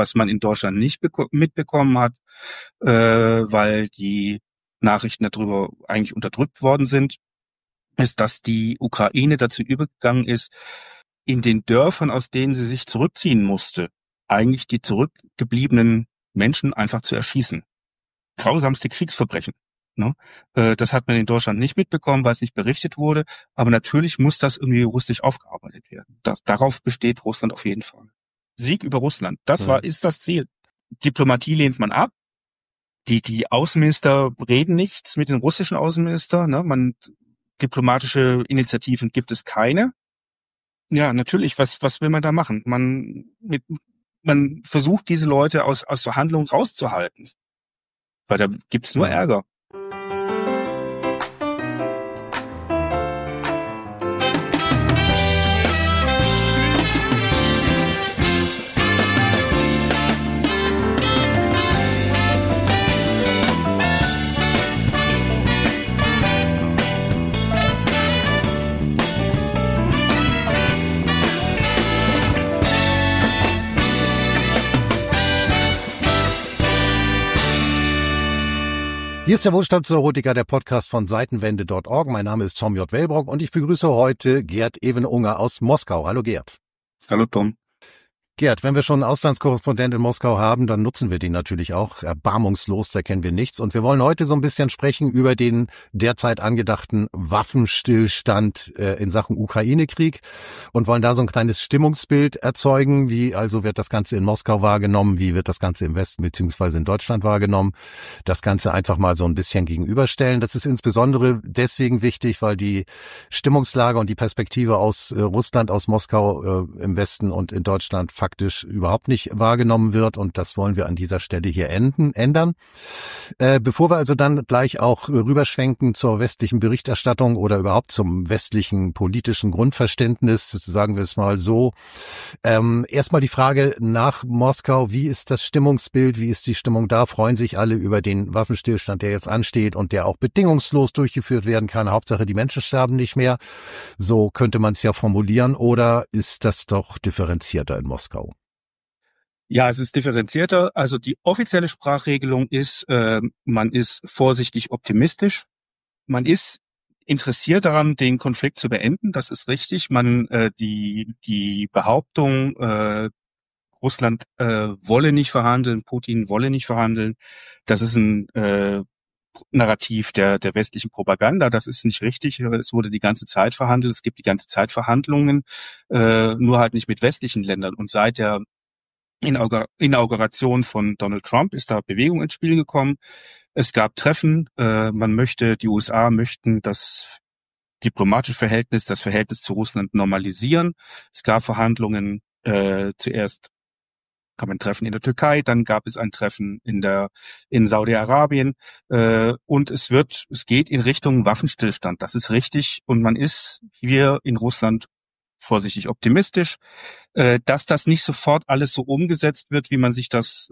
Was man in Deutschland nicht mitbekommen hat, weil die Nachrichten darüber eigentlich unterdrückt worden sind, ist, dass die Ukraine dazu übergegangen ist, in den Dörfern, aus denen sie sich zurückziehen musste, eigentlich die zurückgebliebenen Menschen einfach zu erschießen. Grausamste Kriegsverbrechen. Ne? Das hat man in Deutschland nicht mitbekommen, weil es nicht berichtet wurde. Aber natürlich muss das irgendwie juristisch aufgearbeitet werden. Darauf besteht Russland auf jeden Fall. Sieg über Russland. Ist das Ziel. Diplomatie lehnt man ab. Die Außenminister reden nichts mit den russischen Außenministern. Ne? Diplomatische Initiativen gibt es keine. Ja, natürlich. Was will man da machen? Man versucht, diese Leute aus Verhandlungen rauszuhalten. Weil da gibt's nur Ärger. Hier ist der Wohlstandsneurotiker, der Podcast von Seitenwende.org. Mein Name ist Tom J. Wellbrock und ich begrüße heute Gerd Evenunger aus Moskau. Hallo Gerd. Hallo Tom. Gerd, wenn wir schon einen Auslandskorrespondent in Moskau haben, dann nutzen wir den natürlich auch. Erbarmungslos, da kennen wir nichts. Und wir wollen heute so ein bisschen sprechen über den derzeit angedachten Waffenstillstand in Sachen Ukraine-Krieg und wollen da so ein kleines Stimmungsbild erzeugen. Wie also wird das Ganze in Moskau wahrgenommen? Wie wird das Ganze im Westen bzw. in Deutschland wahrgenommen? Das Ganze einfach mal so ein bisschen gegenüberstellen. Das ist insbesondere deswegen wichtig, weil die Stimmungslage und die Perspektive aus Russland, aus Moskau im Westen und in Deutschland faktisch überhaupt nicht wahrgenommen wird, und das wollen wir an dieser Stelle hier ändern. Bevor wir also dann gleich auch rüberschwenken zur westlichen Berichterstattung oder überhaupt zum westlichen politischen Grundverständnis, sagen wir es mal so, erstmal die Frage nach Moskau: Wie ist das Stimmungsbild, wie ist die Stimmung da? Freuen sich alle über den Waffenstillstand, der jetzt ansteht und der auch bedingungslos durchgeführt werden kann? Hauptsache, die Menschen sterben nicht mehr. So könnte man es ja formulieren. Oder ist das doch differenzierter in Moskau? Ja, es ist differenzierter. Also die offizielle Sprachregelung ist, man ist vorsichtig optimistisch. Man ist interessiert daran, den Konflikt zu beenden. Das ist richtig. Die Behauptung, Russland wolle nicht verhandeln, Putin wolle nicht verhandeln, das ist ein Narrativ der westlichen Propaganda. Das ist nicht richtig. Es wurde die ganze Zeit verhandelt. Es gibt die ganze Zeit Verhandlungen, nur halt nicht mit westlichen Ländern. Und seit der Inauguration von Donald Trump ist da Bewegung ins Spiel gekommen. Es gab Treffen. Die USA möchten das diplomatische Verhältnis, das Verhältnis zu Russland normalisieren. Es gab Verhandlungen, zuerst kam ein Treffen in der Türkei, dann gab es ein Treffen in Saudi-Arabien, und es geht in Richtung Waffenstillstand. Das ist richtig, und man ist hier in Russland vorsichtig optimistisch, dass das nicht sofort alles so umgesetzt wird, wie man sich das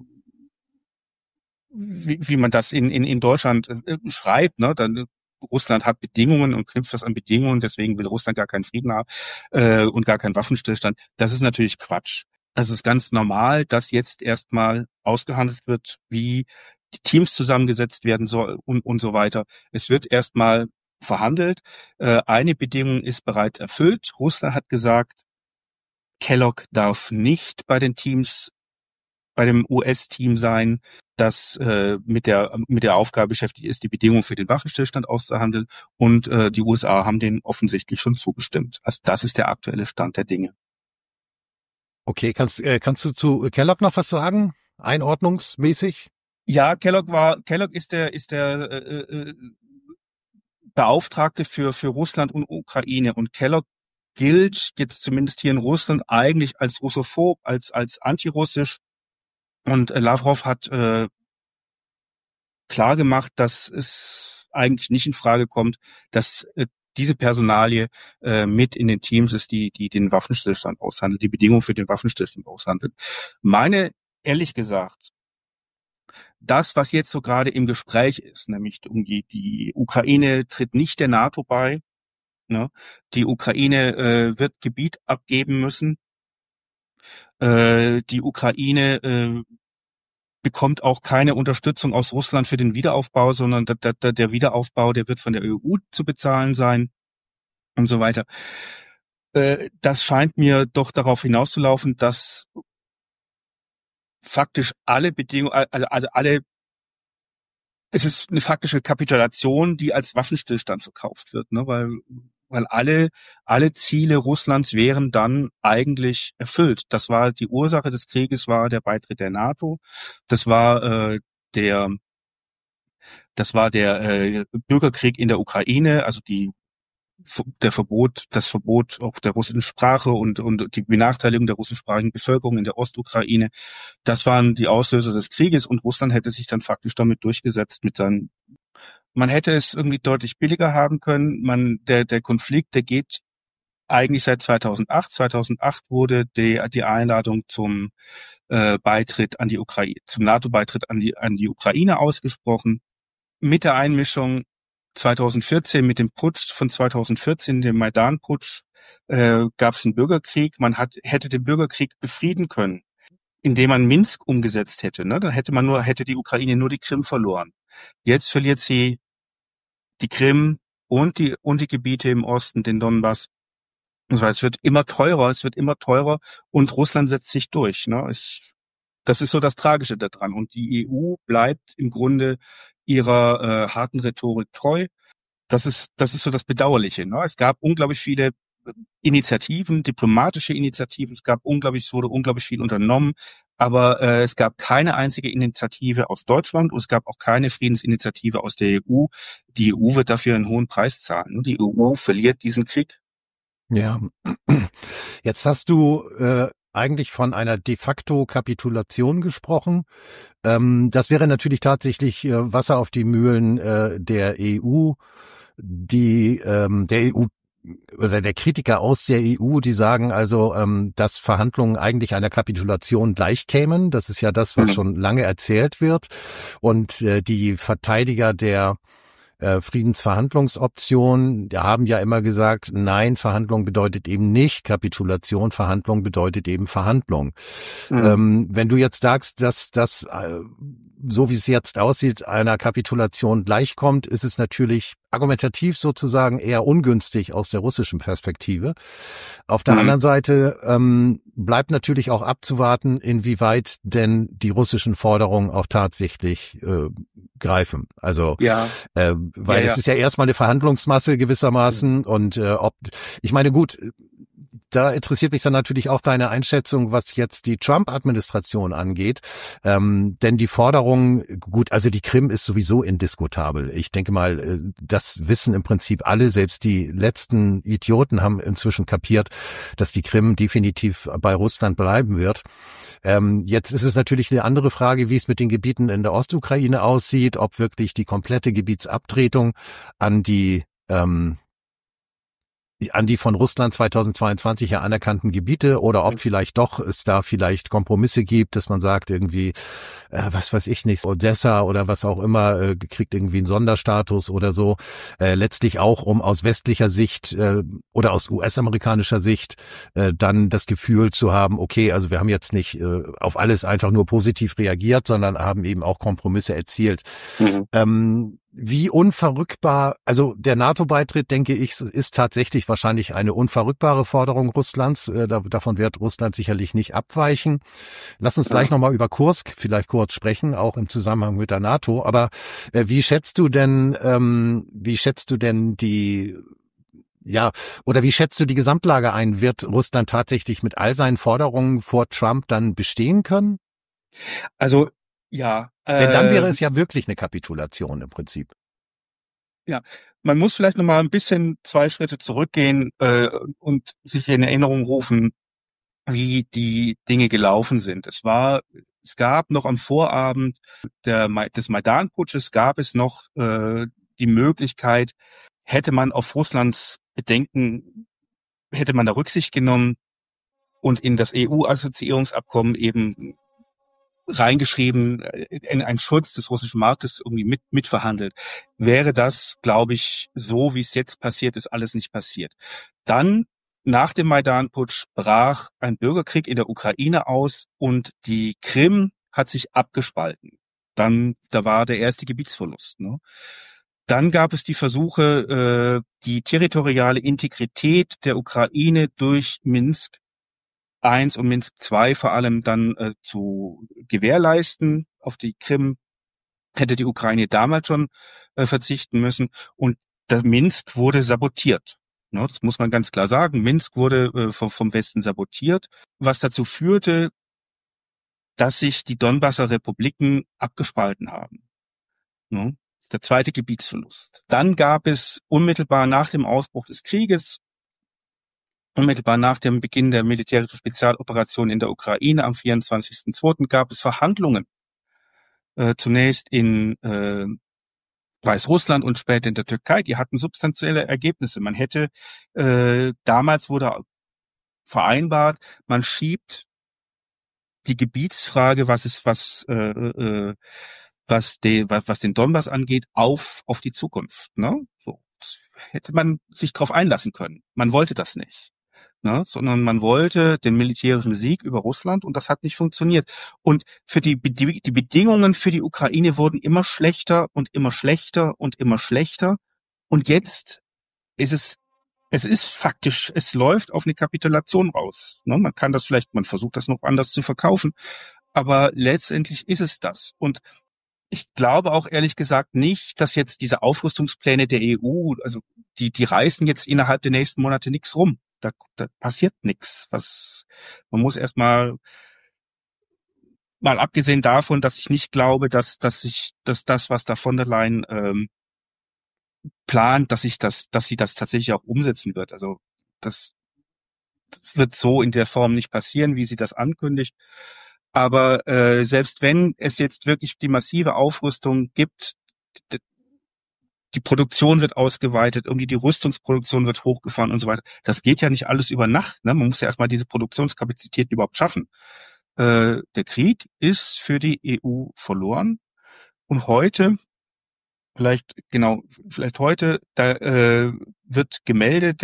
wie man das in Deutschland schreibt, ne? Dann Russland hat Bedingungen und knüpft das an Bedingungen, deswegen will Russland gar keinen Frieden haben und gar keinen Waffenstillstand. Das ist natürlich Quatsch. Das ist ganz normal, dass jetzt erstmal ausgehandelt wird, wie die Teams zusammengesetzt werden soll und so weiter. Es wird erstmal verhandelt. Eine Bedingung ist bereits erfüllt. Russland hat gesagt, Kellogg darf nicht bei dem US-Team sein, das mit der Aufgabe beschäftigt ist, die Bedingungen für den Waffenstillstand auszuhandeln. Und die USA haben denen offensichtlich schon zugestimmt. Also das ist der aktuelle Stand der Dinge. Okay, kannst du zu Kellogg noch was sagen? Einordnungsmäßig? Ja, Kellogg ist der Beauftragte für Russland und Ukraine, und Kellogg gilt jetzt zumindest hier in Russland eigentlich als russophob, als antirussisch, und Lavrov hat klar gemacht, dass es eigentlich nicht in Frage kommt, dass diese Personalie mit in den Teams ist, die den Waffenstillstand aushandeln, die Bedingungen für den Waffenstillstand aushandeln. Ehrlich gesagt, das, was jetzt so gerade im Gespräch ist, nämlich die Ukraine tritt nicht der NATO bei, ne? Die Ukraine wird Gebiet abgeben müssen. Die Ukraine bekommt auch keine Unterstützung aus Russland für den Wiederaufbau, sondern der Wiederaufbau, der wird von der EU zu bezahlen sein und so weiter. Das scheint mir doch darauf hinauszulaufen, dass faktisch alle Bedingungen, also alle, es ist eine faktische Kapitulation, die als Waffenstillstand verkauft wird, ne, weil alle Ziele Russlands wären dann eigentlich erfüllt. Das war die Ursache des Krieges, war der Beitritt der NATO. Das war der Bürgerkrieg in der Ukraine, also das Verbot auch der russischen Sprache und die Benachteiligung der russischsprachigen Bevölkerung in der Ostukraine. Das waren die Auslöser des Krieges und Russland hätte sich dann faktisch damit durchgesetzt man hätte es irgendwie deutlich billiger haben können. Der Konflikt, der geht eigentlich seit 2008. 2008 wurde die Einladung zum Beitritt an die Ukraine, zum NATO-Beitritt an die Ukraine ausgesprochen. Mit der Einmischung 2014, mit dem Putsch von 2014, dem Maidan-Putsch, gab es einen Bürgerkrieg. Man hätte den Bürgerkrieg befrieden können, indem man Minsk umgesetzt hätte. Ne? Dann hätte die Ukraine nur die Krim verloren. Jetzt verliert sie die Krim und die Gebiete im Osten, den Donbass. Also es wird immer teurer und Russland setzt sich durch. Ne? Das ist so das Tragische daran. Und die EU bleibt im Grunde ihrer harten Rhetorik treu. Das ist so das Bedauerliche. Ne? Es gab unglaublich viele Initiativen, diplomatische Initiativen. Es wurde unglaublich viel unternommen. Aber es gab keine einzige Initiative aus Deutschland und es gab auch keine Friedensinitiative aus der EU. Die EU wird dafür einen hohen Preis zahlen. Die EU verliert diesen Krieg. Ja, jetzt hast du eigentlich von einer de facto Kapitulation gesprochen. Das wäre natürlich tatsächlich Wasser auf die Mühlen der EU, der EU oder der Kritiker aus der EU, die sagen also, dass Verhandlungen eigentlich einer Kapitulation gleichkämen. Das ist ja das, was schon lange erzählt wird. Und die Verteidiger der Friedensverhandlungsoption, die haben ja immer gesagt, nein, Verhandlung bedeutet eben nicht Kapitulation, Verhandlung bedeutet eben Verhandlung. Wenn du jetzt sagst, dass das, so wie es jetzt aussieht, einer Kapitulation gleichkommt, ist es natürlich argumentativ sozusagen eher ungünstig aus der russischen Perspektive. Auf der anderen Seite bleibt natürlich auch abzuwarten, inwieweit denn die russischen Forderungen auch tatsächlich greifen. Also weil es ist ja erstmal eine Verhandlungsmasse gewissermaßen und ich meine gut, da interessiert mich dann natürlich auch deine Einschätzung, was jetzt die Trump-Administration angeht. Denn die Forderung, gut, also die Krim ist sowieso indiskutabel. Ich denke mal, das wissen im Prinzip alle, selbst die letzten Idioten haben inzwischen kapiert, dass die Krim definitiv bei Russland bleiben wird. Jetzt ist es natürlich eine andere Frage, wie es mit den Gebieten in der Ostukraine aussieht, ob wirklich die komplette Gebietsabtretung an die von Russland 2022 ja anerkannten Gebiete oder ob vielleicht doch es da vielleicht Kompromisse gibt, dass man sagt irgendwie, was weiß ich nicht, Odessa oder was auch immer, kriegt irgendwie einen Sonderstatus oder so. Letztlich auch, um aus westlicher Sicht oder aus US-amerikanischer Sicht dann das Gefühl zu haben, okay, also wir haben jetzt nicht auf alles einfach nur positiv reagiert, sondern haben eben auch Kompromisse erzielt. Wie unverrückbar, also der NATO-Beitritt, denke ich, ist tatsächlich wahrscheinlich eine unverrückbare Forderung Russlands. Davon wird Russland sicherlich nicht abweichen. Lass uns gleich nochmal über Kursk vielleicht kurz sprechen, auch im Zusammenhang mit der NATO. Aber wie schätzt du denn die Gesamtlage ein? Wird Russland tatsächlich mit all seinen Forderungen vor Trump dann bestehen können? Also ja. Denn dann wäre es ja wirklich eine Kapitulation im Prinzip. Ja, man muss vielleicht noch mal ein bisschen 2 Schritte zurückgehen und sich in Erinnerung rufen, wie die Dinge gelaufen sind. Es gab noch am Vorabend des Maidan-Putsches gab es noch die Möglichkeit, hätte man auf Russlands Bedenken, hätte man da Rücksicht genommen und in das EU-Assoziierungsabkommen eben reingeschrieben, in einen Schutz des russischen Marktes irgendwie mitverhandelt. Wäre das, glaube ich, so wie es jetzt passiert ist, alles nicht passiert. Dann nach dem Maidan-Putsch brach ein Bürgerkrieg in der Ukraine aus und die Krim hat sich abgespalten. Da war der erste Gebietsverlust. Ne? Dann gab es die Versuche, die territoriale Integrität der Ukraine durch Minsk I und Minsk II vor allem dann zu gewährleisten. Auf die Krim hätte die Ukraine damals schon verzichten müssen. Und Minsk wurde sabotiert. Ne, das muss man ganz klar sagen. Minsk wurde vom Westen sabotiert, was dazu führte, dass sich die Donbasser Republiken abgespalten haben. Ne? Das ist der zweite Gebietsverlust. Dann gab es unmittelbar nach dem Ausbruch des Krieges, unmittelbar nach dem Beginn der militärischen Spezialoperation in der Ukraine am 24.02. gab es Verhandlungen. Zunächst in Weißrussland und später in der Türkei. Die hatten substanzielle Ergebnisse. Man hätte, damals wurde vereinbart, man schiebt die Gebietsfrage, was den Donbass angeht, auf die Zukunft. Ne? So, das hätte man sich darauf einlassen können. Man wollte das nicht. Ne, sondern man wollte den militärischen Sieg über Russland und das hat nicht funktioniert. Und für die Bedingungen für die Ukraine wurden immer schlechter und immer schlechter und immer schlechter. Und jetzt ist es ist faktisch, es läuft auf eine Kapitulation raus. Ne, man versucht das noch anders zu verkaufen, aber letztendlich ist es das. Und ich glaube auch ehrlich gesagt nicht, dass jetzt diese Aufrüstungspläne der EU, also die reißen jetzt innerhalb der nächsten Monate nichts rum. Da passiert nichts. Man muss erstmal mal abgesehen davon, dass ich nicht glaube, dass das, was da von der Leyen plant, dass sie das tatsächlich auch umsetzen wird. Also das wird so in der Form nicht passieren, wie sie das ankündigt. Aber selbst wenn es jetzt wirklich die massive Aufrüstung gibt, die Produktion wird ausgeweitet, irgendwie die Rüstungsproduktion wird hochgefahren und so weiter. Das geht ja nicht alles über Nacht. Ne? Man muss ja erstmal diese Produktionskapazitäten überhaupt schaffen. Der Krieg ist für die EU verloren. Und heute, vielleicht heute, da wird gemeldet,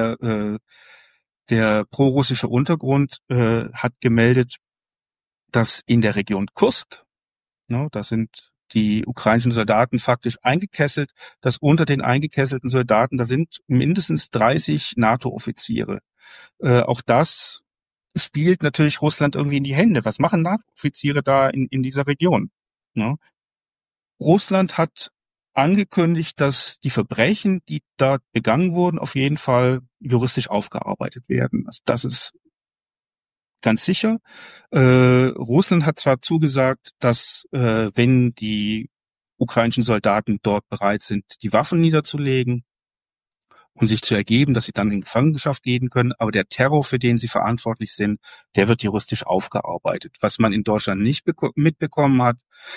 der prorussische Untergrund hat gemeldet, dass in der Region Kursk, ne, da sind die ukrainischen Soldaten faktisch eingekesselt, dass unter den eingekesselten Soldaten, da sind mindestens 30 NATO-Offiziere. Auch das spielt natürlich Russland irgendwie in die Hände. Was machen NATO-Offiziere da in dieser Region? Ja. Russland hat angekündigt, dass die Verbrechen, die da begangen wurden, auf jeden Fall juristisch aufgearbeitet werden. Also das ist ganz sicher. Russland hat zwar zugesagt, dass wenn die ukrainischen Soldaten dort bereit sind, die Waffen niederzulegen und sich zu ergeben, dass sie dann in Gefangenschaft gehen können, aber der Terror, für den sie verantwortlich sind, der wird juristisch aufgearbeitet. Was man in Deutschland nicht mitbekommen hat,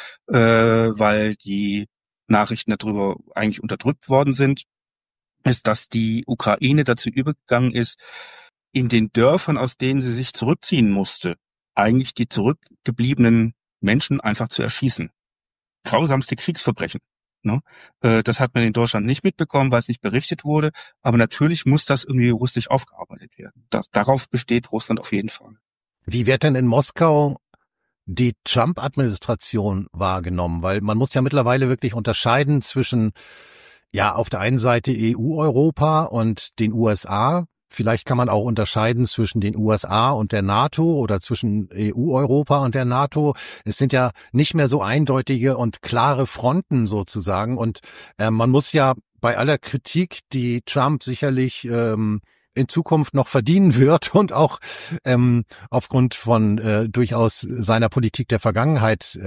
weil die Nachrichten darüber eigentlich unterdrückt worden sind, ist, dass die Ukraine dazu übergegangen ist, in den Dörfern, aus denen sie sich zurückziehen musste, eigentlich die zurückgebliebenen Menschen einfach zu erschießen. Grausamste Kriegsverbrechen. Ne? Das hat man in Deutschland nicht mitbekommen, weil es nicht berichtet wurde. Aber natürlich muss das irgendwie juristisch aufgearbeitet werden. Darauf besteht Russland auf jeden Fall. Wie wird denn in Moskau die Trump-Administration wahrgenommen? Weil man muss ja mittlerweile wirklich unterscheiden zwischen, ja, auf der einen Seite EU-Europa und den USA. Vielleicht kann man auch unterscheiden zwischen den USA und der NATO oder zwischen EU-Europa und der NATO. Es sind ja nicht mehr so eindeutige und klare Fronten sozusagen. Und man muss ja bei aller Kritik, die Trump sicherlich in Zukunft noch verdienen wird und auch aufgrund von durchaus seiner Politik der Vergangenheit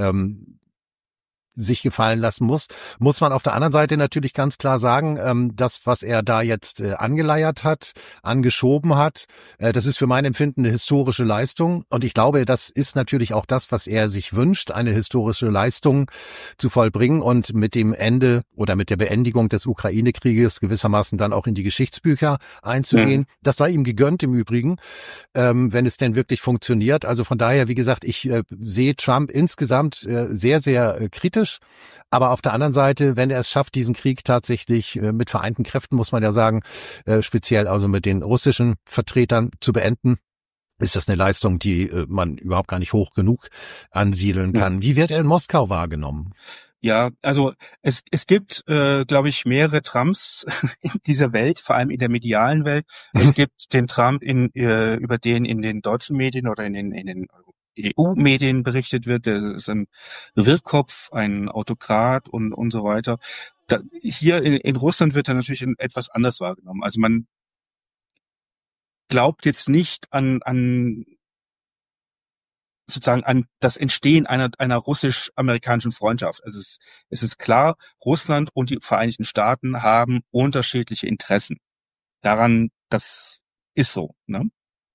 sich gefallen lassen muss man auf der anderen Seite natürlich ganz klar sagen, das, was er da jetzt angeleiert hat, angeschoben hat, das ist für mein Empfinden eine historische Leistung. Und ich glaube, das ist natürlich auch das, was er sich wünscht, eine historische Leistung zu vollbringen und mit dem Ende oder mit der Beendigung des Ukraine-Krieges gewissermaßen dann auch in die Geschichtsbücher einzugehen. Ja. Das sei ihm gegönnt im Übrigen, wenn es denn wirklich funktioniert. Also von daher, wie gesagt, ich sehe Trump insgesamt sehr, sehr kritisch. diplomatisch. Aber auf der anderen Seite, wenn er es schafft, diesen Krieg tatsächlich mit vereinten Kräften, muss man ja sagen, speziell also mit den russischen Vertretern zu beenden, ist das eine Leistung, die man überhaupt gar nicht hoch genug ansiedeln Ja. kann. Wie wird er in Moskau wahrgenommen? Ja, also es gibt, glaube ich, mehrere Trumps in dieser Welt, vor allem in der medialen Welt. Es gibt den Trump, über den in den deutschen Medien oder in den EU-Medien berichtet wird. Der ist ein Wirrkopf, ein Autokrat und so weiter. Hier in Russland wird er natürlich etwas anders wahrgenommen. Also man glaubt jetzt nicht an sozusagen an das Entstehen einer russisch-amerikanischen Freundschaft. Also es ist klar, Russland und die Vereinigten Staaten haben unterschiedliche Interessen. Das ist so, ne?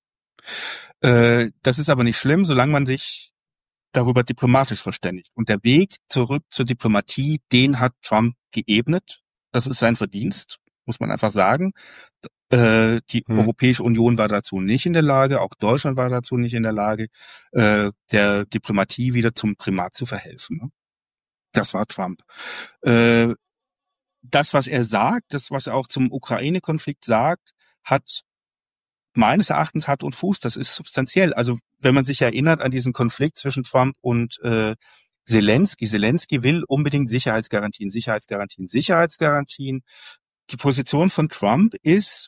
Das ist aber nicht schlimm, solange man sich darüber diplomatisch verständigt. Und der Weg zurück zur Diplomatie, den hat Trump geebnet. Das ist sein Verdienst, muss man einfach sagen. Die Europäische Union war dazu nicht in der Lage, auch Deutschland war dazu nicht in der Lage, der Diplomatie wieder zum Primat zu verhelfen. Ne? Das war Trump. Das, was er sagt, das, was er auch zum Ukraine-Konflikt sagt, hat meines Erachtens Hand und Fuß. Das ist substanziell. Also wenn man sich erinnert an diesen Konflikt zwischen Trump und Zelensky. Zelensky will unbedingt Sicherheitsgarantien. Die Position von Trump ist,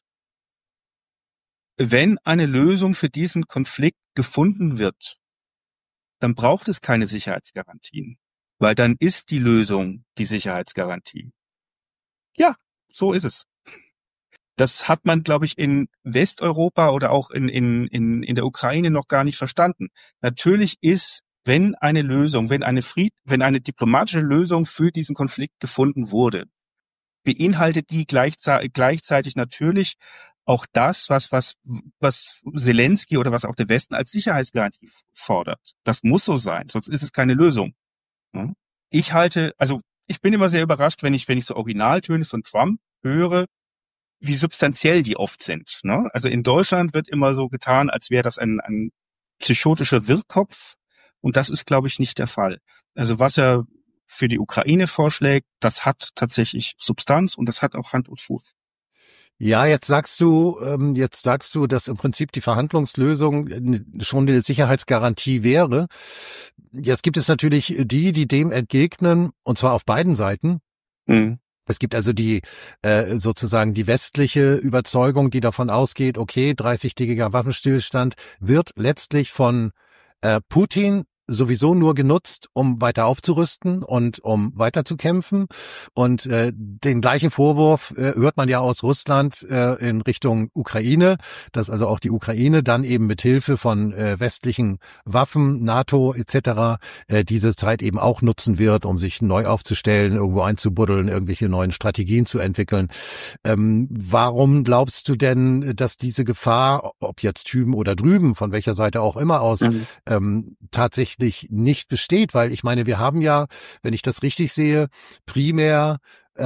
wenn eine Lösung für diesen Konflikt gefunden wird, dann braucht es keine Sicherheitsgarantien, weil dann ist die Lösung die Sicherheitsgarantie. Ja, so ist es. Das hat man, glaube ich, in Westeuropa oder auch in der Ukraine noch gar nicht verstanden. Natürlich ist, wenn eine diplomatische Lösung für diesen Konflikt gefunden wurde, beinhaltet die gleichzeitig natürlich auch das, was Zelensky oder was auch der Westen als Sicherheitsgarantie fordert. Das muss so sein, sonst ist es keine Lösung. Ich bin immer sehr überrascht, wenn ich so Originaltöne von Trump höre, wie substanziell die oft sind. Ne? Also in Deutschland wird immer so getan, als wäre das ein psychotischer Wirrkopf. Und das ist, glaube ich, nicht der Fall. Also was er für die Ukraine vorschlägt, das hat tatsächlich Substanz und das hat auch Hand und Fuß. Ja, jetzt sagst du, dass im Prinzip die Verhandlungslösung schon eine Sicherheitsgarantie wäre. Jetzt gibt es natürlich die dem entgegnen, und zwar auf beiden Seiten. Mhm. Es gibt also sozusagen die westliche Überzeugung, die davon ausgeht, okay, 30-tägiger Waffenstillstand wird letztlich von Putin sowieso nur genutzt, um weiter aufzurüsten und um weiter zu kämpfen. Und den gleichen Vorwurf hört man ja aus Russland in Richtung Ukraine, dass also auch die Ukraine dann eben mit Hilfe von westlichen Waffen, NATO etc. Diese Zeit eben auch nutzen wird, um sich neu aufzustellen, irgendwo einzubuddeln, irgendwelche neuen Strategien zu entwickeln. Warum glaubst du denn, dass diese Gefahr, ob jetzt hüben oder drüben, von welcher Seite auch immer aus, tatsächlich nicht besteht? Weil ich meine, wir haben ja, wenn ich das richtig sehe, primär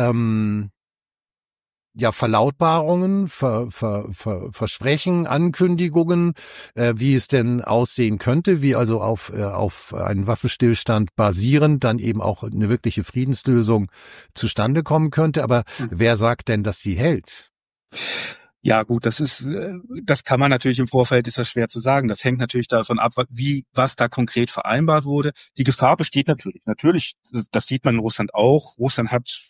Verlautbarungen, Versprechen, Ankündigungen, wie es denn aussehen könnte, wie also auf einen Waffenstillstand basierend dann eben auch eine wirkliche Friedenslösung zustande kommen könnte. Aber wer sagt denn, dass die hält? Ja, gut, das kann man natürlich im Vorfeld, ist das schwer zu sagen. Das hängt natürlich davon ab, was da konkret vereinbart wurde. Die Gefahr besteht natürlich. Natürlich, das sieht man in Russland auch. Russland hat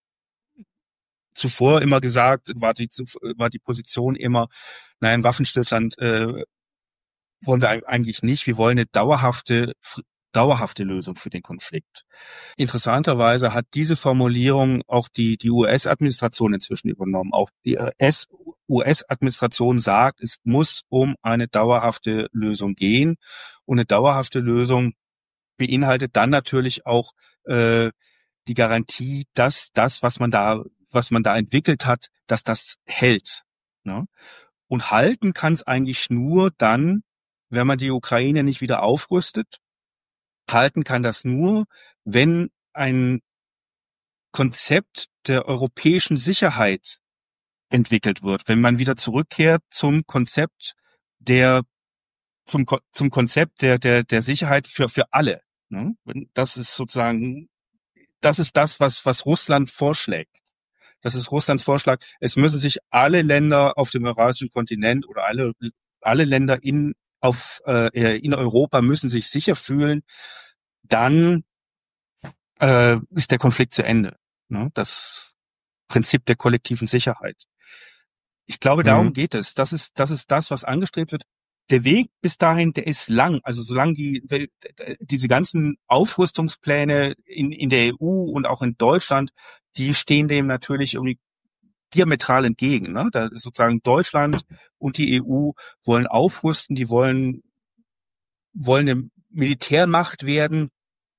zuvor immer gesagt, war die Position immer, nein, Waffenstillstand wollen wir eigentlich nicht. Wir wollen eine dauerhafte Lösung für den Konflikt. Interessanterweise hat diese Formulierung auch die US-Administration inzwischen übernommen. Auch die US-Administration sagt, es muss um eine dauerhafte Lösung gehen. Und eine dauerhafte Lösung beinhaltet dann natürlich auch die Garantie, dass das, was man da entwickelt hat, dass das hält. Ne? Und halten kann es eigentlich nur dann, wenn man die Ukraine nicht wieder aufrüstet. Halten kann das nur, wenn ein Konzept der europäischen Sicherheit entwickelt wird, wenn man wieder zurückkehrt zum Konzept der Sicherheit für alle. Ne? Das ist sozusagen das ist das, was Russland vorschlägt. Das ist Russlands Vorschlag. Es müssen sich alle Länder auf dem eurasischen Kontinent oder alle Länder in Europa müssen sich sicher fühlen. Dann ist der Konflikt zu Ende. Ne? Das Prinzip der kollektiven Sicherheit. Ich glaube, darum geht es. Das ist das, was angestrebt wird. Der Weg bis dahin, der ist lang. Also solange diese ganzen Aufrüstungspläne in der EU und auch in Deutschland, die stehen dem natürlich irgendwie diametral entgegen. Ne? Da ist sozusagen Deutschland und die EU wollen aufrüsten, die wollen eine Militärmacht werden,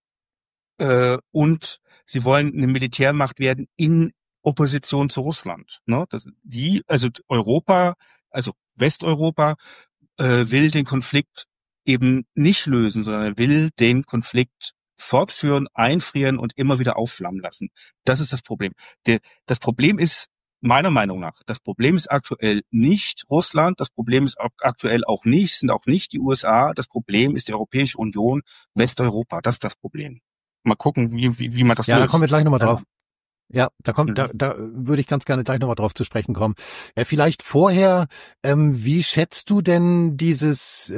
und sie wollen eine Militärmacht werden in Opposition zu Russland. Ne? Also Europa, also Westeuropa, will den Konflikt eben nicht lösen, sondern will den Konflikt fortführen, einfrieren und immer wieder aufflammen lassen. Das ist das Problem. Das Problem ist, meiner Meinung nach, das Problem ist aktuell nicht Russland, das Problem ist aktuell sind auch nicht die USA, das Problem ist die Europäische Union, Westeuropa, das ist das Problem. Mal gucken, wie man das löst. Ja, da kommen wir gleich nochmal drauf. Ja, da Mhm. würde ich ganz gerne gleich nochmal drauf zu sprechen kommen. Vielleicht vorher, wie schätzt du denn dieses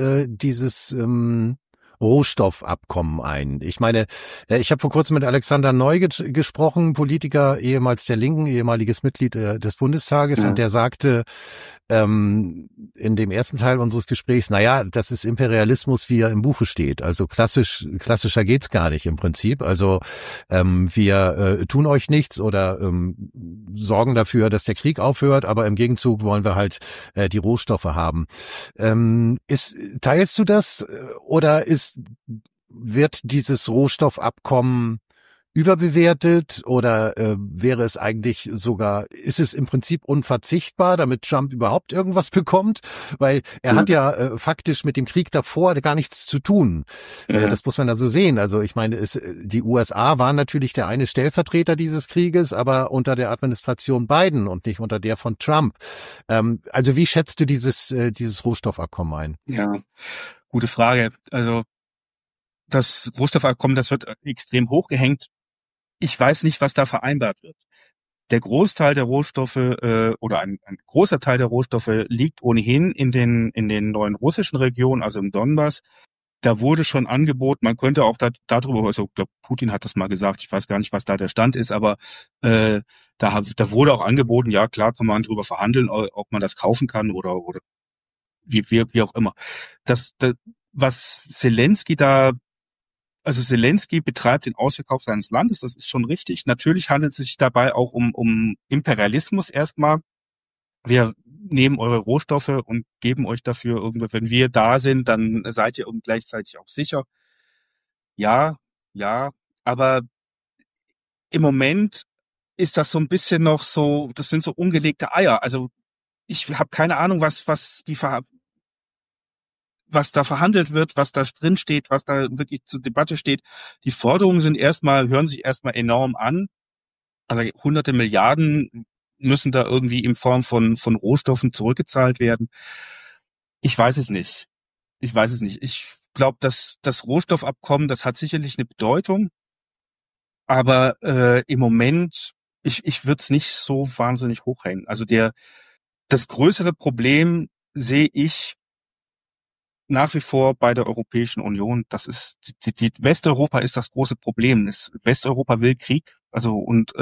Rohstoffabkommen ein? Ich meine, ich habe vor kurzem mit Alexander Neu gesprochen, Politiker, ehemals der Linken, ehemaliges Mitglied des Bundestages, Ja. und der sagte in dem ersten Teil unseres Gesprächs, naja, das ist Imperialismus, wie er im Buche steht. Also klassischer geht's gar nicht im Prinzip. Also wir tun euch nichts oder sorgen dafür, dass der Krieg aufhört, aber im Gegenzug wollen wir halt die Rohstoffe haben. Teilst du das oder wird dieses Rohstoffabkommen überbewertet oder wäre es eigentlich sogar, ist es im Prinzip unverzichtbar, damit Trump überhaupt irgendwas bekommt? Weil er hat ja faktisch mit dem Krieg davor gar nichts zu tun. Das muss man also sehen. Also ich meine, die USA waren natürlich der eine Stellvertreter dieses Krieges, aber unter der Administration Biden und nicht unter der von Trump. Also wie schätzt du dieses Rohstoffabkommen ein? Ja, gute Frage. Also das Rohstoffabkommen, das wird extrem hochgehängt. Ich weiß nicht, was da vereinbart wird. Der Großteil der Rohstoffe oder ein großer Teil der Rohstoffe liegt ohnehin in den neuen russischen Regionen, also im Donbass. Da wurde schon angeboten, man könnte auch darüber, also ich glaube, Putin hat das mal gesagt, ich weiß gar nicht, was da der Stand ist, aber da wurde auch angeboten, ja klar, kann man drüber verhandeln, ob man das kaufen kann oder wie auch immer. Was Zelensky betreibt den Ausverkauf seines Landes, das ist schon richtig. Natürlich handelt es sich dabei auch um Imperialismus erstmal. Wir nehmen eure Rohstoffe und geben euch dafür irgendwie, wenn wir da sind, dann seid ihr gleichzeitig auch sicher. Ja, ja, aber im Moment ist das so ein bisschen noch so, das sind so ungelegte Eier. Also ich habe keine Ahnung, was da verhandelt wird, was da drin steht, was da wirklich zur Debatte steht. Die Forderungen hören sich erstmal enorm an. Also hunderte Milliarden müssen da irgendwie in Form von Rohstoffen zurückgezahlt werden. Ich weiß es nicht. Ich glaube, dass das Rohstoffabkommen, das hat sicherlich eine Bedeutung, aber im Moment, ich würde es nicht so wahnsinnig hochhängen. Also das größere Problem sehe ich nach wie vor bei der Europäischen Union. Das ist die Westeuropa ist das große Problem. Westeuropa will Krieg, also und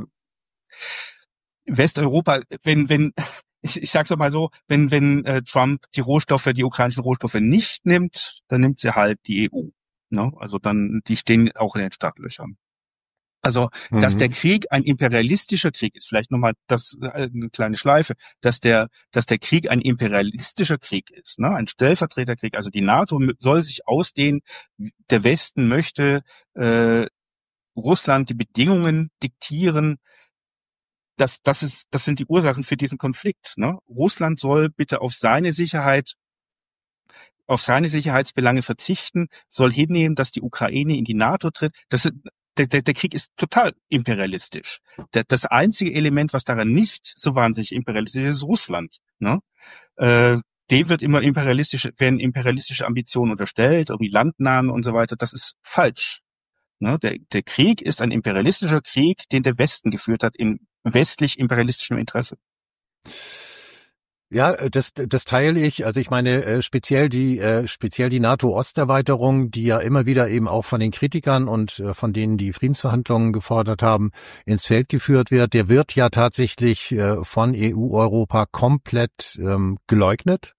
Westeuropa, wenn ich sag's doch mal so, wenn Trump die ukrainischen Rohstoffe nicht nimmt, dann nimmt sie halt die EU. Ne? Also dann, die stehen auch in den Startlöchern. Also, dass der Krieg ein imperialistischer Krieg ist, vielleicht nochmal eine kleine Schleife, dass der Krieg ein imperialistischer Krieg ist, ne, ein Stellvertreterkrieg. Also die NATO soll sich ausdehnen. Der Westen möchte Russland die Bedingungen diktieren. Das sind die Ursachen für diesen Konflikt. Ne? Russland soll bitte auf seine Sicherheitsbelange verzichten, soll hinnehmen, dass die Ukraine in die NATO tritt. Der Krieg ist total imperialistisch. Das einzige Element, was daran nicht so wahnsinnig imperialistisch ist, ist Russland. Ne? Dem werden imperialistische Ambitionen unterstellt, irgendwie Landnahmen und so weiter. Das ist falsch. Ne? Der Krieg ist ein imperialistischer Krieg, den der Westen geführt hat, im westlich-imperialistischen Interesse. Ja, das teile ich. Also ich meine, speziell die NATO-Osterweiterung, die ja immer wieder eben auch von den Kritikern und von denen, die Friedensverhandlungen gefordert haben, ins Feld geführt wird, der wird ja tatsächlich von EU-Europa komplett geleugnet.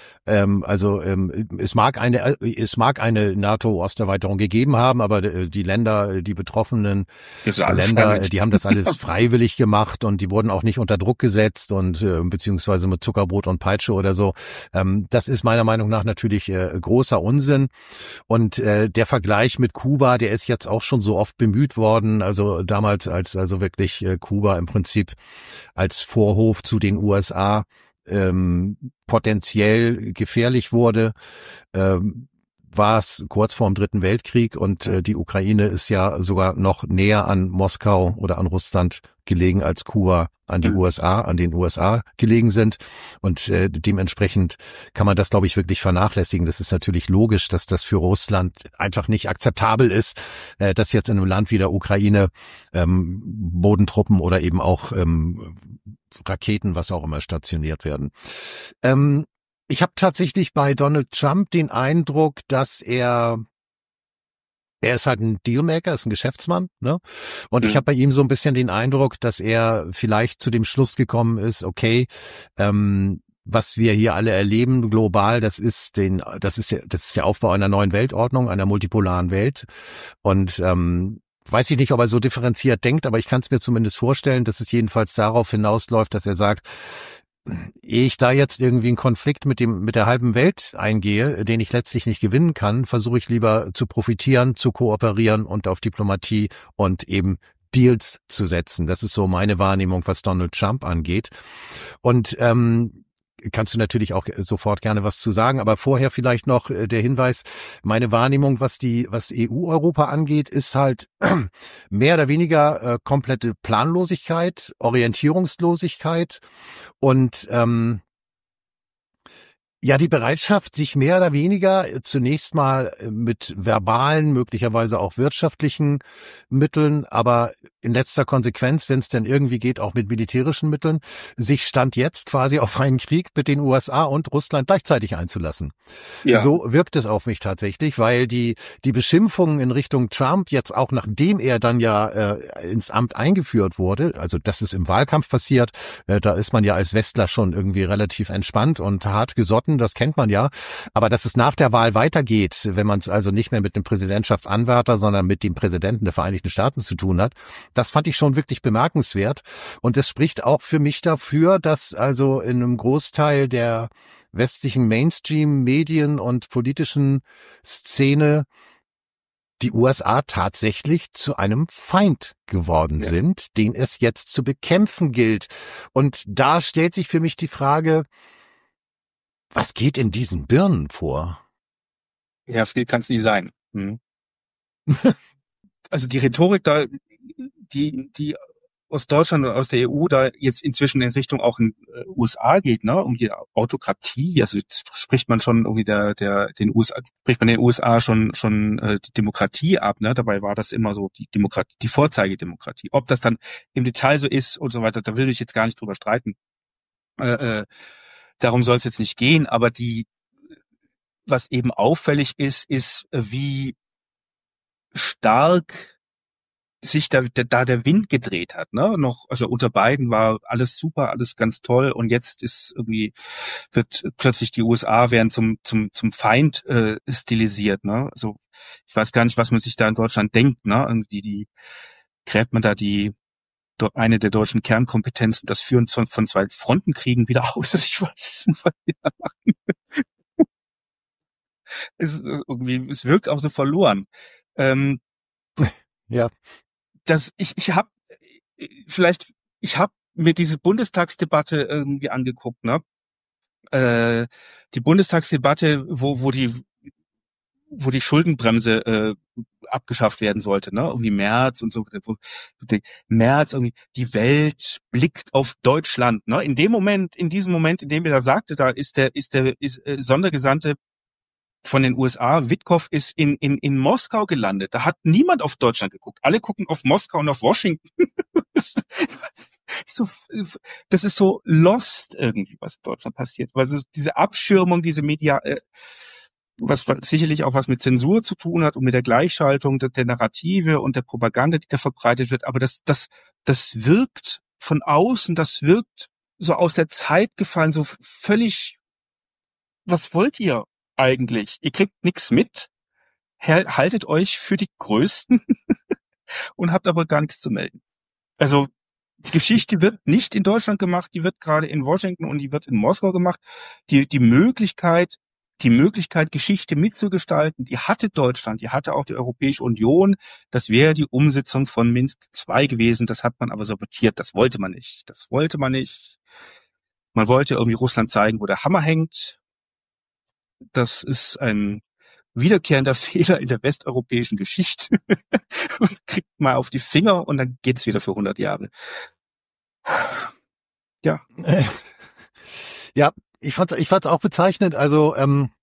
Es mag eine NATO-Osterweiterung gegeben haben, aber die Länder, die betroffenen Länder, die haben das alles freiwillig gemacht und die wurden auch nicht unter Druck gesetzt und beziehungsweise mit Zuckerbrot und Peitsche oder so. Das ist meiner Meinung nach natürlich großer Unsinn. Und der Vergleich mit Kuba, der ist jetzt auch schon so oft bemüht worden. Also damals, als also wirklich Kuba im Prinzip als Vorhof zu den USA potenziell gefährlich wurde, war es kurz vor dem Dritten Weltkrieg und die Ukraine ist ja sogar noch näher an Moskau oder an Russland gelegen als Kuba an den USA gelegen sind. Und dementsprechend kann man das, glaube ich, wirklich vernachlässigen. Das ist natürlich logisch, dass das für Russland einfach nicht akzeptabel ist, dass jetzt in einem Land wie der Ukraine Bodentruppen oder eben auch Raketen, was auch immer, stationiert werden. Ich habe tatsächlich bei Donald Trump den Eindruck, dass er ist halt ein Dealmaker, ist ein Geschäftsmann, ne? Und ich habe bei ihm so ein bisschen den Eindruck, dass er vielleicht zu dem Schluss gekommen ist, okay, was wir hier alle erleben global, das ist der Aufbau einer neuen Weltordnung, einer multipolaren Welt. Und weiß ich nicht, ob er so differenziert denkt, aber ich kann es mir zumindest vorstellen, dass es jedenfalls darauf hinausläuft, dass er sagt, ehe ich da jetzt irgendwie einen Konflikt mit der halben Welt eingehe, den ich letztlich nicht gewinnen kann, versuche ich lieber zu profitieren, zu kooperieren und auf Diplomatie und eben Deals zu setzen. Das ist so meine Wahrnehmung, was Donald Trump angeht. Und kannst du natürlich auch sofort gerne was zu sagen, aber vorher vielleicht noch der Hinweis, meine Wahrnehmung, was EU-Europa angeht, ist halt mehr oder weniger komplette Planlosigkeit, Orientierungslosigkeit und ja, die Bereitschaft, sich mehr oder weniger zunächst mal mit verbalen, möglicherweise auch wirtschaftlichen Mitteln, aber in letzter Konsequenz, wenn es denn irgendwie geht, auch mit militärischen Mitteln, sich Stand jetzt quasi auf einen Krieg mit den USA und Russland gleichzeitig einzulassen. Ja. So wirkt es auf mich tatsächlich, weil die Beschimpfungen in Richtung Trump jetzt auch, nachdem er dann ja ins Amt eingeführt wurde, also das ist im Wahlkampf passiert, da ist man ja als Westler schon irgendwie relativ entspannt und hart gesotten, das kennt man ja, aber dass es nach der Wahl weitergeht, wenn man es also nicht mehr mit dem Präsidentschaftsanwärter, sondern mit dem Präsidenten der Vereinigten Staaten zu tun hat, das fand ich schon wirklich bemerkenswert und es spricht auch für mich dafür, dass also in einem Großteil der westlichen Mainstream-Medien und politischen Szene die USA tatsächlich zu einem Feind geworden sind, den es jetzt zu bekämpfen gilt. Und da stellt sich für mich die Frage, was geht in diesen Birnen vor? Ja, viel kann es nie sein. Also die Rhetorik da, die aus Deutschland oder aus der EU da jetzt inzwischen in Richtung auch in USA geht, ne, um die Autokratie, also jetzt spricht man schon irgendwie den USA schon die Demokratie ab, ne, dabei war das immer so die Demokratie, die Vorzeigedemokratie. Ob das dann im Detail so ist und so weiter, da will ich jetzt gar nicht drüber streiten. Darum soll es jetzt nicht gehen, aber was eben auffällig ist, wie stark sich da der Wind gedreht hat, ne? Noch, also unter Biden war alles super, alles ganz toll und jetzt wird plötzlich die USA werden zum Feind stilisiert, ne? Also ich weiß gar nicht, was man sich da in Deutschland denkt, ne? Irgendwie gräbt man da eine der deutschen Kernkompetenzen, das Führen von zwei Frontenkriegen wieder aus. Also ich weiß nicht, was die da machen. Es wirkt auch so verloren. Ja. Ich habe mir diese Bundestagsdebatte irgendwie angeguckt, ne? Die Bundestagsdebatte, wo die Schuldenbremse abgeschafft werden sollte, ne? Irgendwie März und so, März irgendwie, die Welt blickt auf Deutschland, ne? In diesem Moment, in dem er da sagte, da ist der Sondergesandte von den USA. Witkow ist in Moskau gelandet. Da hat niemand auf Deutschland geguckt. Alle gucken auf Moskau und auf Washington. So, das ist so lost irgendwie, was in Deutschland passiert. Weil so diese Abschirmung, diese was sicherlich auch was mit Zensur zu tun hat und mit der Gleichschaltung der Narrative und der Propaganda, die da verbreitet wird. Aber das wirkt von außen, das wirkt so aus der Zeit gefallen, so völlig, was wollt ihr eigentlich? Ihr kriegt nichts mit, haltet euch für die Größten und habt aber gar nichts zu melden. Also die Geschichte wird nicht in Deutschland gemacht, die wird gerade in Washington und die wird in Moskau gemacht. Die Möglichkeit, Geschichte mitzugestalten, die hatte Deutschland, die hatte auch die Europäische Union. Das wäre die Umsetzung von Minsk II gewesen. Das hat man aber sabotiert. Das wollte man nicht. Man wollte irgendwie Russland zeigen, wo der Hammer hängt. Das ist ein wiederkehrender Fehler in der westeuropäischen Geschichte. Und kriegt mal auf die Finger und dann geht's wieder für 100 Jahre. Ja. Ja, ich fand's auch bezeichnend. Also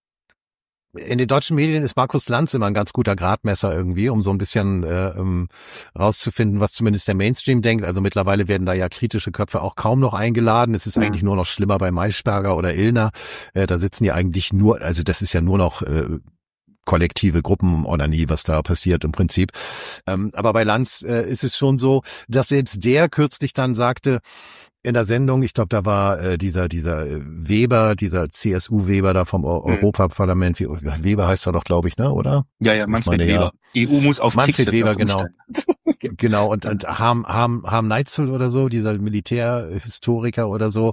in den deutschen Medien ist Markus Lanz immer ein ganz guter Gradmesser irgendwie, um so ein bisschen rauszufinden, was zumindest der Mainstream denkt. Also mittlerweile werden da ja kritische Köpfe auch kaum noch eingeladen. Es ist eigentlich nur noch schlimmer bei Maischberger oder Illner. Da sitzen die eigentlich nur, also das ist ja nur noch kollektive Gruppenoranie, was da passiert im Prinzip. Aber bei Lanz ist es schon so, dass selbst der kürzlich dann sagte, in der Sendung, ich glaube, da war dieser Weber, dieser CSU-Weber da vom Europaparlament, Weber heißt er doch, glaube ich, ne, oder? Ja, Manfred Weber. Ja. EU muss auf Manfred Weber, genau. Genau. Genau, und Harm Neitzel oder so, dieser Militärhistoriker oder so,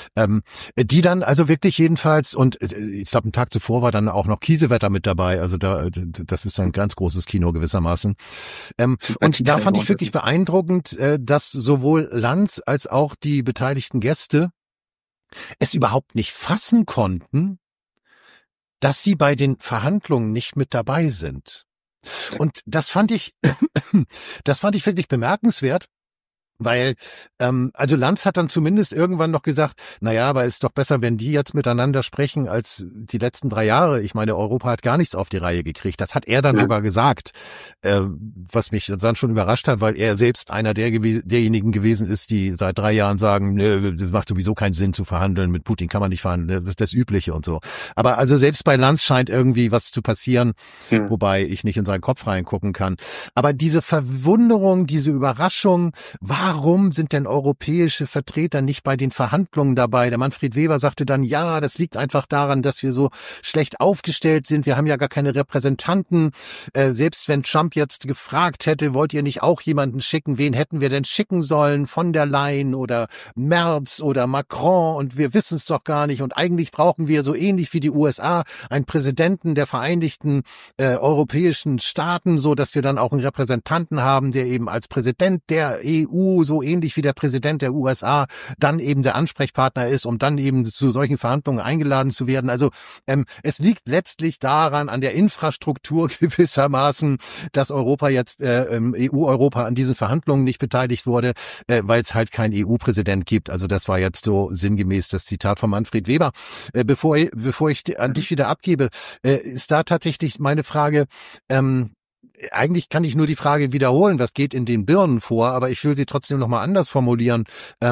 die dann also wirklich jedenfalls, und ich glaube, einen Tag zuvor war dann auch noch Kiesewetter mit dabei, also das ist ein ganz großes Kino gewissermaßen. Und da fand ich wirklich beeindruckend, dass sowohl Lanz als auch die beteiligten Gäste es überhaupt nicht fassen konnten, dass sie bei den Verhandlungen nicht mit dabei sind. Und das fand ich wirklich bemerkenswert, weil, also Lanz hat dann zumindest irgendwann noch gesagt, naja, aber ist doch besser, wenn die jetzt miteinander sprechen, als die letzten 3 Jahre. Ich meine, Europa hat gar nichts auf die Reihe gekriegt. Das hat er dann sogar gesagt, was mich dann schon überrascht hat, weil er selbst einer derjenigen gewesen ist, die seit 3 Jahren sagen, das macht sowieso keinen Sinn zu verhandeln, mit Putin kann man nicht verhandeln, das ist das Übliche und so. Aber also selbst bei Lanz scheint irgendwie was zu passieren, wobei ich nicht in seinen Kopf reingucken kann. Aber diese Verwunderung, diese Überraschung, warum sind denn europäische Vertreter nicht bei den Verhandlungen dabei? Der Manfred Weber sagte dann, ja, das liegt einfach daran, dass wir so schlecht aufgestellt sind. Wir haben ja gar keine Repräsentanten. Selbst wenn Trump jetzt gefragt hätte, wollt ihr nicht auch jemanden schicken? Wen hätten wir denn schicken sollen? Von der Leyen oder Merz oder Macron? Und wir wissen es doch gar nicht. Und eigentlich brauchen wir so ähnlich wie die USA einen Präsidenten der Vereinigten europäischen Staaten, so dass wir dann auch einen Repräsentanten haben, der eben als Präsident der EU so ähnlich wie der Präsident der USA dann eben der Ansprechpartner ist, um dann eben zu solchen Verhandlungen eingeladen zu werden. Also es liegt letztlich daran, an der Infrastruktur gewissermaßen, dass Europa jetzt, EU-Europa an diesen Verhandlungen nicht beteiligt wurde, weil es halt keinen EU-Präsident gibt. Also das war jetzt so sinngemäß das Zitat von Manfred Weber. Bevor ich an dich wieder abgebe, ist da tatsächlich meine Frage, eigentlich kann ich nur die Frage wiederholen, was geht in den Birnen vor, aber ich will sie trotzdem nochmal anders formulieren.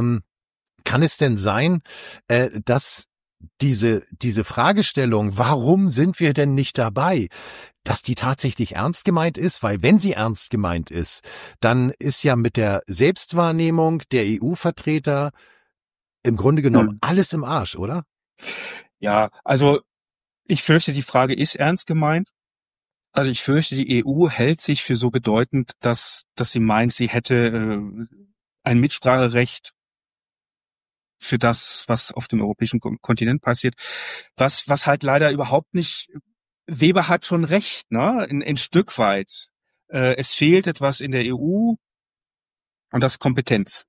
Kann es denn sein, dass diese Fragestellung, warum sind wir denn nicht dabei, dass die tatsächlich ernst gemeint ist? Weil wenn sie ernst gemeint ist, dann ist ja mit der Selbstwahrnehmung der EU-Vertreter im Grunde genommen alles im Arsch, oder? Ja, also ich fürchte, die Frage ist ernst gemeint. Also ich fürchte, die EU hält sich für so bedeutend, dass sie meint, sie hätte ein Mitspracherecht für das, was auf dem europäischen Kontinent passiert, was halt leider überhaupt nicht. Weber hat schon recht, ne? Ein Stück weit. Es fehlt etwas in der EU und das Kompetenz.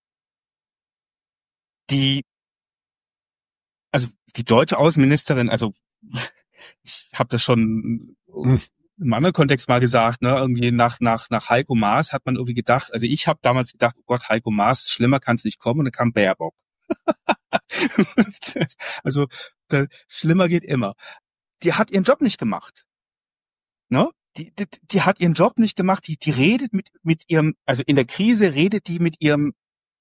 Die deutsche Außenministerin, also ich habe das schon im anderen Kontext mal gesagt, ne, irgendwie nach Heiko Maas hat man irgendwie gedacht, also ich habe damals gedacht, oh Gott, Heiko Maas, schlimmer kann es nicht kommen, und dann kam Baerbock. Also schlimmer geht immer. die hat ihren Job nicht gemacht. Ne? Die hat ihren Job nicht gemacht. Die redet mit ihrem, also in der Krise redet die mit ihrem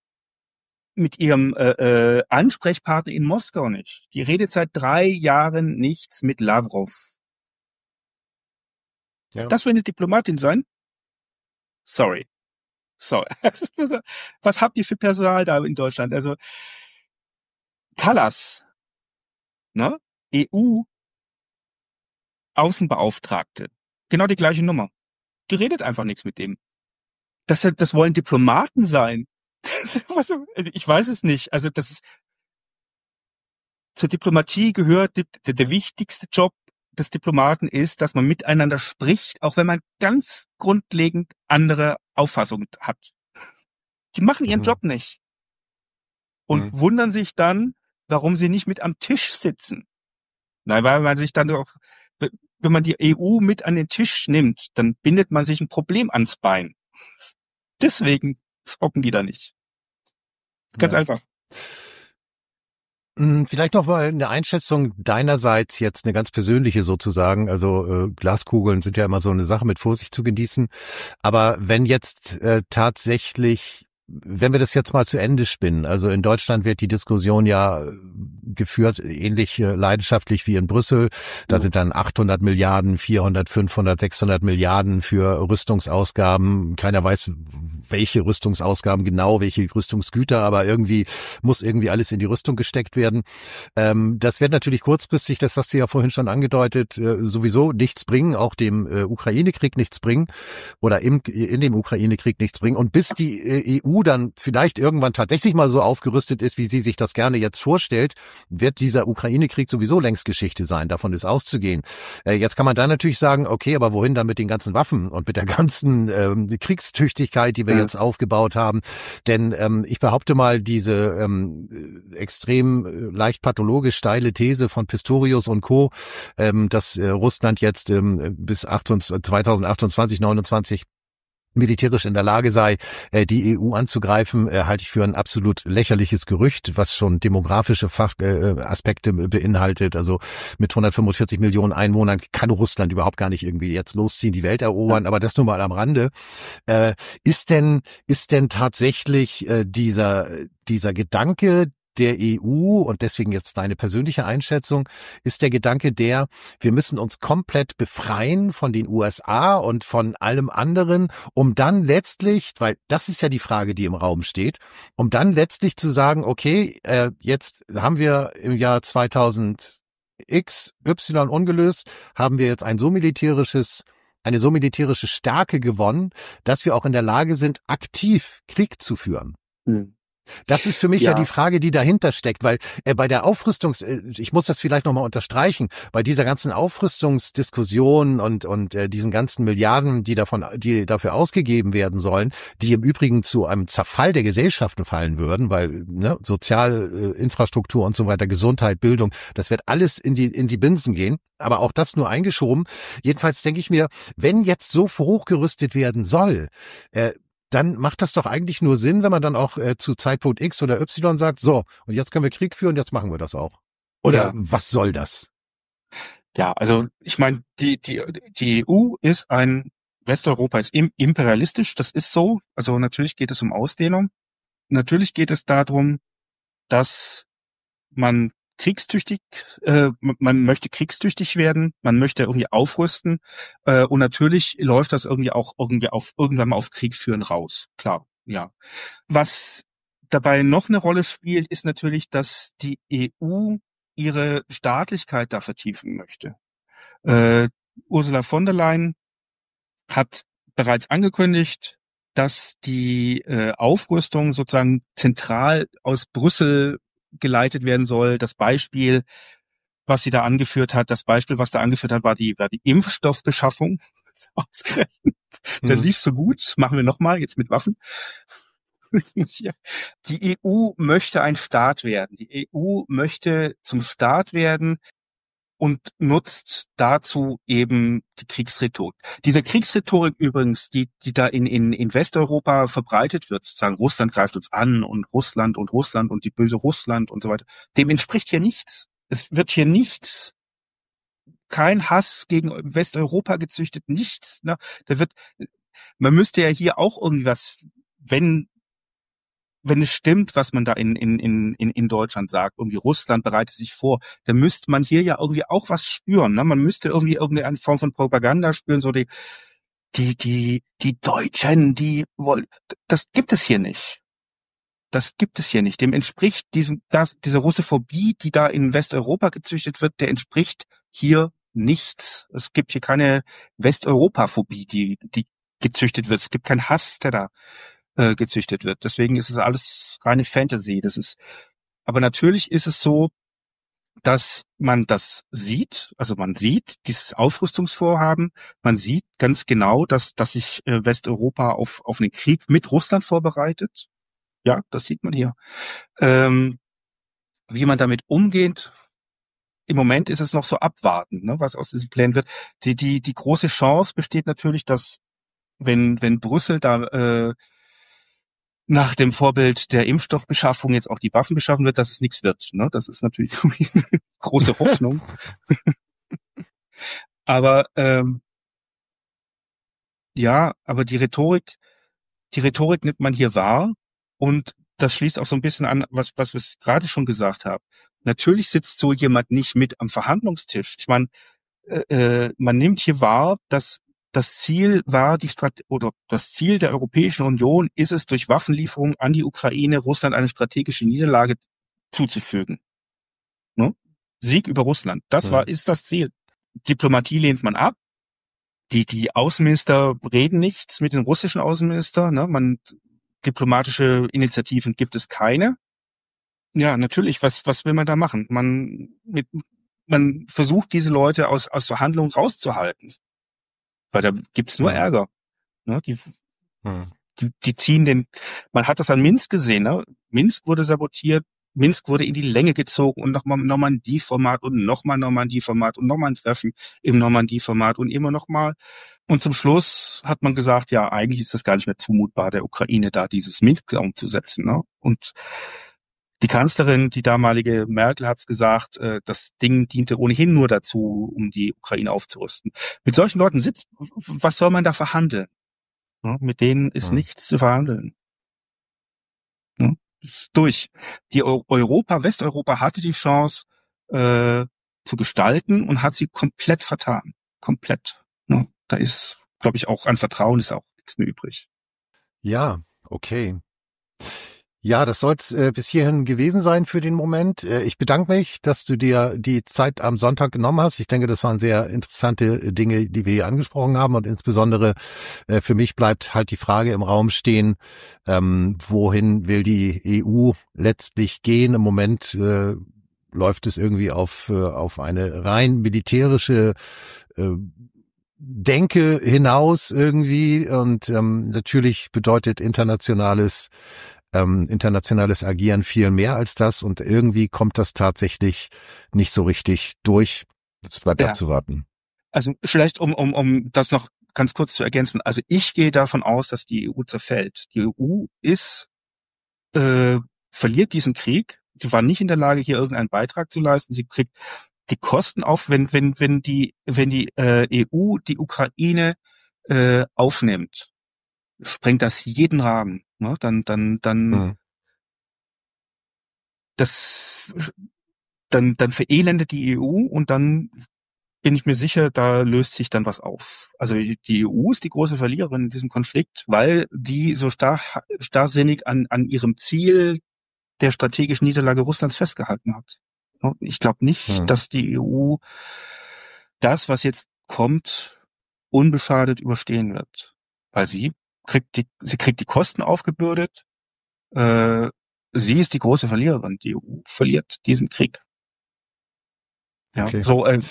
Ansprechpartner in Moskau nicht. Die redet seit 3 Jahren nichts mit Lavrov. Ja. Das will eine Diplomatin sein? Sorry. Was habt ihr für Personal da in Deutschland? Also Kallas, ne? EU-Außenbeauftragte. Genau die gleiche Nummer. Die redet einfach nichts mit dem. Das wollen Diplomaten sein. Ich weiß es nicht. Also zur Diplomatie gehört der wichtigste Job des Diplomaten ist, dass man miteinander spricht, auch wenn man ganz grundlegend andere Auffassungen hat. Die machen ihren Job nicht. Und wundern sich dann, warum sie nicht mit am Tisch sitzen. Nein, weil man sich dann auch, wenn man die EU mit an den Tisch nimmt, dann bindet man sich ein Problem ans Bein. Deswegen hocken die da nicht. Ganz einfach. Vielleicht noch mal eine Einschätzung deinerseits, jetzt eine ganz persönliche sozusagen. Also Glaskugeln sind ja immer so eine Sache mit Vorsicht zu genießen. Aber wenn jetzt tatsächlich, wenn wir das jetzt mal zu Ende spinnen, also in Deutschland wird die Diskussion ja geführt, ähnlich leidenschaftlich wie in Brüssel. Da sind dann 800 Milliarden, 400, 500, 600 Milliarden für Rüstungsausgaben. Keiner weiß, welche Rüstungsausgaben genau, welche Rüstungsgüter, aber muss irgendwie alles in die Rüstung gesteckt werden. Das wird natürlich kurzfristig, das hast du ja vorhin schon angedeutet, sowieso nichts bringen, auch dem Ukraine-Krieg nichts bringen oder in dem Ukraine-Krieg nichts bringen. Und bis die EU dann vielleicht irgendwann tatsächlich mal so aufgerüstet ist, wie sie sich das gerne jetzt vorstellt, wird dieser Ukraine-Krieg sowieso längst Geschichte sein. Davon ist auszugehen. Jetzt kann man dann natürlich sagen, okay, aber wohin dann mit den ganzen Waffen und mit der ganzen Kriegstüchtigkeit, die wir jetzt aufgebaut haben? Denn ich behaupte mal, diese extrem leicht pathologisch steile These von Pistorius und Co., dass Russland jetzt bis 2028, 29 militärisch in der Lage sei, die EU anzugreifen, halte ich für ein absolut lächerliches Gerücht, was schon demografische Aspekte beinhaltet. Also mit 145 Millionen Einwohnern kann Russland überhaupt gar nicht irgendwie jetzt losziehen, die Welt erobern, aber das nur mal am Rande. Ist denn tatsächlich dieser Gedanke der EU, und deswegen jetzt deine persönliche Einschätzung, ist der Gedanke wir müssen uns komplett befreien von den USA und von allem anderen, um dann letztlich, weil das ist ja die Frage, die im Raum steht, um dann letztlich zu sagen, okay, jetzt haben wir im Jahr 2000 XY ungelöst, haben wir jetzt eine so militärische Stärke gewonnen, dass wir auch in der Lage sind, aktiv Krieg zu führen. Das ist für mich ja die Frage, die dahinter steckt, weil bei der ich muss das vielleicht nochmal unterstreichen, bei dieser ganzen Aufrüstungsdiskussion und diesen ganzen Milliarden, die dafür ausgegeben werden sollen, die im Übrigen zu einem Zerfall der Gesellschaften fallen würden, weil Sozialinfrastruktur und so weiter, Gesundheit, Bildung, das wird alles in die Binsen gehen, aber auch das nur eingeschoben. Jedenfalls denke ich mir, wenn jetzt so hochgerüstet werden soll, dann macht das doch eigentlich nur Sinn, wenn man dann auch zu Zeitpunkt X oder Y sagt, so, und jetzt können wir Krieg führen, jetzt machen wir das auch. Oder was soll das? Ja, also ich meine, die EU ist Westeuropa ist imperialistisch, das ist so. Also natürlich geht es um Ausdehnung. Natürlich geht es darum, dass man man möchte kriegstüchtig werden, man möchte irgendwie aufrüsten, und natürlich läuft das irgendwann mal auf Krieg führen raus. Klar, ja. Was dabei noch eine Rolle spielt, ist natürlich, dass die EU ihre Staatlichkeit da vertiefen möchte. Ursula von der Leyen hat bereits angekündigt, dass die Aufrüstung sozusagen zentral aus Brüssel geleitet werden soll. Das Beispiel, was da angeführt hat, war die Impfstoffbeschaffung. Ausgerechnet. Der lief so gut. Machen wir nochmal, jetzt mit Waffen. Die EU möchte ein Staat werden. Die EU möchte zum Staat werden und nutzt dazu eben die Kriegsrhetorik. Diese Kriegsrhetorik übrigens, die da in Westeuropa verbreitet wird, sozusagen Russland greift uns an und Russland und die böse Russland und so weiter, dem entspricht hier nichts. Es wird hier nichts kein Hass gegen Westeuropa gezüchtet, nichts. Ne? Man müsste ja hier auch irgendwas, wenn es stimmt, was man da in Deutschland sagt, irgendwie Russland bereitet sich vor, dann müsste man hier ja irgendwie auch was spüren. Ne? Man müsste irgendwie irgendeine Form von Propaganda spüren, so die Deutschen, das gibt es hier nicht. Das gibt es hier nicht. Dem entspricht diese Russophobie, die da in Westeuropa gezüchtet wird, der entspricht hier nichts. Es gibt hier keine Westeuropaphobie, die gezüchtet wird. Es gibt keinen Hass, der da gezüchtet wird. Deswegen ist es alles reine Fantasy. Aber natürlich ist es so, dass man das sieht. Also man sieht dieses Aufrüstungsvorhaben. Man sieht ganz genau, dass sich Westeuropa auf einen Krieg mit Russland vorbereitet. Ja, das sieht man hier. Wie man damit umgeht, im Moment ist es noch so abwartend, ne, was aus diesen Plänen wird. Die große Chance besteht natürlich, dass wenn Brüssel da nach dem Vorbild der Impfstoffbeschaffung jetzt auch die Waffen beschaffen wird, dass es nichts wird. Ne? Das ist natürlich große Hoffnung. Aber aber die Rhetorik nimmt man hier wahr, und das schließt auch so ein bisschen an, was wir gerade schon gesagt haben. Natürlich sitzt so jemand nicht mit am Verhandlungstisch. Ich meine, man nimmt hier wahr, dass das Ziel war, das Ziel der Europäischen Union ist es, durch Waffenlieferungen an die Ukraine Russland eine strategische Niederlage zuzufügen. Ne? Sieg über Russland. Ist das Ziel. Diplomatie lehnt man ab. Die Außenminister reden nichts mit den russischen Außenministern. Ne? Diplomatische Initiativen gibt es keine. Ja, natürlich. Was will man da machen? Man versucht, diese Leute aus Verhandlungen rauszuhalten. Weil da gibt's nur Ärger. Ne? Die ziehen man hat das an Minsk gesehen, ne? Minsk wurde sabotiert, Minsk wurde in die Länge gezogen und nochmal Normandie-Format und nochmal Normandie-Format und nochmal ein Treffen im Normandie-Format und immer nochmal. Und zum Schluss hat man gesagt, ja, eigentlich ist das gar nicht mehr zumutbar, der Ukraine da dieses Minsk umzusetzen. Ne? Und die Kanzlerin, die damalige Merkel, hat's gesagt, das Ding diente ohnehin nur dazu, um die Ukraine aufzurüsten. Mit solchen Leuten was soll man da verhandeln? Ja, mit denen ist nichts zu verhandeln. Ja, ist durch. Westeuropa hatte die Chance zu gestalten und hat sie komplett vertan. Komplett. Ja, da ist, glaube ich, auch an Vertrauen ist auch nichts mehr übrig. Ja, okay. Ja, das soll's bis hierhin gewesen sein für den Moment. Ich bedanke mich, dass du dir die Zeit am Sonntag genommen hast. Ich denke, das waren sehr interessante Dinge, die wir hier angesprochen haben. Und insbesondere für mich bleibt halt die Frage im Raum stehen, wohin will die EU letztlich gehen? Im Moment läuft es irgendwie auf eine rein militärische Denke hinaus irgendwie. Und natürlich bedeutet internationales Agieren viel mehr als das, und irgendwie kommt das tatsächlich nicht so richtig durch. Das bleibt abzuwarten. Also vielleicht, um das noch ganz kurz zu ergänzen. Also ich gehe davon aus, dass die EU zerfällt. Die EU verliert diesen Krieg. Sie war nicht in der Lage, hier irgendeinen Beitrag zu leisten. Sie kriegt die Kosten auf, wenn die EU die Ukraine aufnimmt, sprengt das jeden Rahmen. Ne? Dann verelendet die EU, und dann bin ich mir sicher, da löst sich dann was auf. Also die EU ist die große Verliererin in diesem Konflikt, weil die so starrsinnig an ihrem Ziel der strategischen Niederlage Russlands festgehalten hat. Ich glaube nicht, dass die EU das, was jetzt kommt, unbeschadet überstehen wird, weil sie kriegt die Kosten aufgebürdet. Sie ist die große Verliererin. Die EU verliert diesen Krieg. Ja, okay.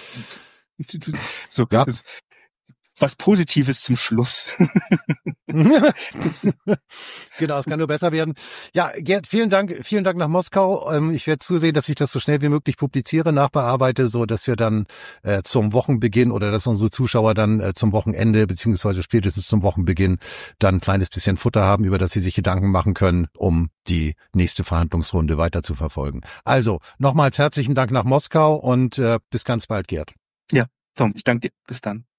Ja. Was Positives zum Schluss. Genau, es kann nur besser werden. Ja, Gerd, vielen Dank nach Moskau. Ich werde zusehen, dass ich das so schnell wie möglich publiziere, nachbearbeite, so dass wir dann zum Wochenbeginn oder dass unsere Zuschauer dann zum Wochenende beziehungsweise spätestens zum Wochenbeginn dann ein kleines bisschen Futter haben, über das sie sich Gedanken machen können, um die nächste Verhandlungsrunde weiter zu verfolgen. Also, nochmals herzlichen Dank nach Moskau und bis ganz bald, Gerd. Ja, Tom, ich danke dir. Bis dann.